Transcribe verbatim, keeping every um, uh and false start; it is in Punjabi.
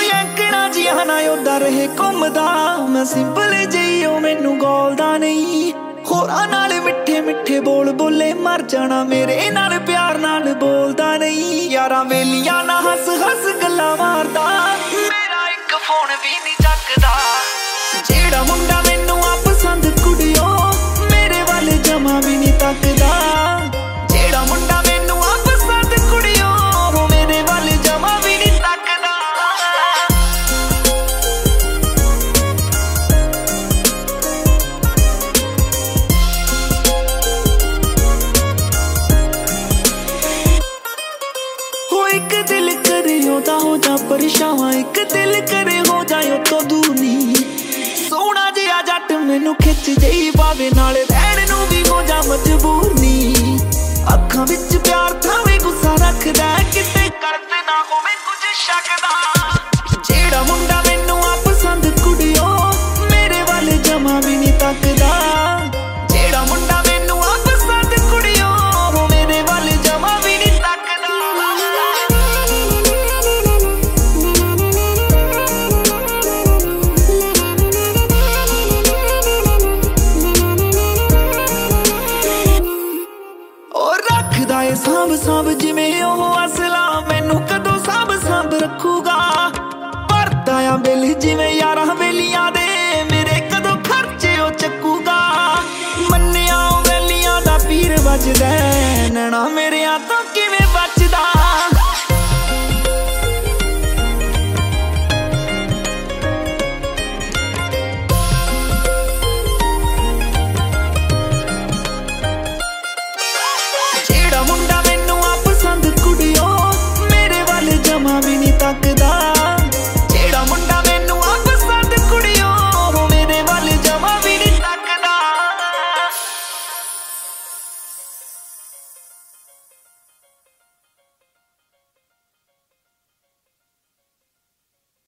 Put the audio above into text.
ਐਂਕੜਾ ਜਿਹਾ ਨਾ ਉਹਦਾ ਰਹੇ ਘੁੰਮਦਾ। ਮੈਂ ਸਿੰਪਲ ਜਿਹੀ ਉਹ ਮੈਨੂੰ ਗੋਲਦਾ ਨਹੀਂ। ਹੋਰਾਂ ਨਾਲ ਮਿੱਠੇ ਮਿੱਠੇ ਬੋਲ ਬੋਲੇ ਮਰ ਜਾਣਾ, ਮੇਰੇ ਨਾਲ ਪਿਆਰ ਨਾਲ ਬੋਲਦਾ ਨਹੀਂ। ਯਾਰਾਂ ਵੇਲੀਆਂ ਨਾ ਹੱਸ ਹੱਸ ਗੱਲਾਂ ਮਾਰਦਾ, ਮੇਰਾ ਇੱਕ ਫੋਨ ਵੀ ਨਹੀਂ ਚੱਕਦਾ। ਜਿਹੜਾ ਮੁੰਡਾ ਮੈਨੂੰ ਆ ਪਸੰਦ ਕੁੜੀਓ, ਮੇਰੇ ਵੱਲ ਜਮਾ ਵੀ ਨਹੀਂ ਤੱਕਦਾ। ਜਿਹੜਾ ਮੁੰਡਾ ਮੈਨੂੰ ਆ ਪਸੰਦ ਕੁੜੀਓ, ਉਹ ਮੇਰੇ ਵੱਲ ਜਮਾ ਵੀ ਨਹੀਂ ਤੱਕਦਾ। ਹੋ ਇੱਕ ਦਿਲ ਕਰੇ ਉਹਦਾ ਹੋ ਜਾ ਪਰਛਾਵਾਂ, ਇੱਕ ਦਿਲ ਕਰੇ ਹੋ ਜਾਏ ਤੋਂ ਦੂਰ ਨੀ। ਸੋਹਣਾ ਜਿਹਾ ਜੱਟ ਮੈਨੂੰ ਖਿੱਚ ਜਈ ਪਾਵੇ, ਨਾਲੇ ਰਹਿਣ ਨੂੰ ਵੀ ਹੋ ਜਾ ਮਜਬੂਰ ਨੀ। ਅੱਖਾਂ ਵਿੱਚ ਪਿਆਰ ਥਾਵੇਂ ਗੁੱਸਾ ਰੱਖਦਾ, ਕਿਤੇ ਕਰਦੇ ਨਾ ਹੋਵੇ ਕੁਝ ਸ਼ੱਕ ਦਾ। ਜਿਹੜਾ ਮੁੰਡਾ ਮੈਨੂੰ ਆ ਪਸੰਦ ਕੁੜੀਓ, ਮੇਰੇ ਵੱਲ ਜਮਾ ਵੀ ਨਹੀਂ ਤੱਕਦਾ। ਜਿਹੜਾ ਮੁੰਡਾ ਮੈਨੂੰ ਆ ਪਸੰਦ ਕੁੜੀਓ, ਉਹ ਮੇਰੇ ਵੱਲ ਜਮਾ ਵੀ ਨਹੀਂ ਤੱਕਦਾ। ਰੱਖਦਾ ਏ ਸਾਂਭ ਸਾਂਭ ਜਿਵੇਂ ਉਹ ਅਸਲਾ, ਮੈਨੂੰ ਕਦੋਂ ਸਾਂਭ ਸਾਂਭ ਰੱਖੂਗਾ। ਭਰਦਾ ਆ ਬਿੱਲ ਜਿਵੇਂ ਯਾਰਾਂ ਵੇਲੀਆਂ ਦੇ, ਮੇਰੇ ਕਦੋਂ ਖਰਚੇ ਉਹ ਚੱਕੂਗਾ। ਮੰਨਿਆ ਉਹ ਵੈਲੀਆਂ ਦਾ ਪੀਰ ਵੱਜਦਾ, ਨੈਣਾ ਮੇਰਿਆਂ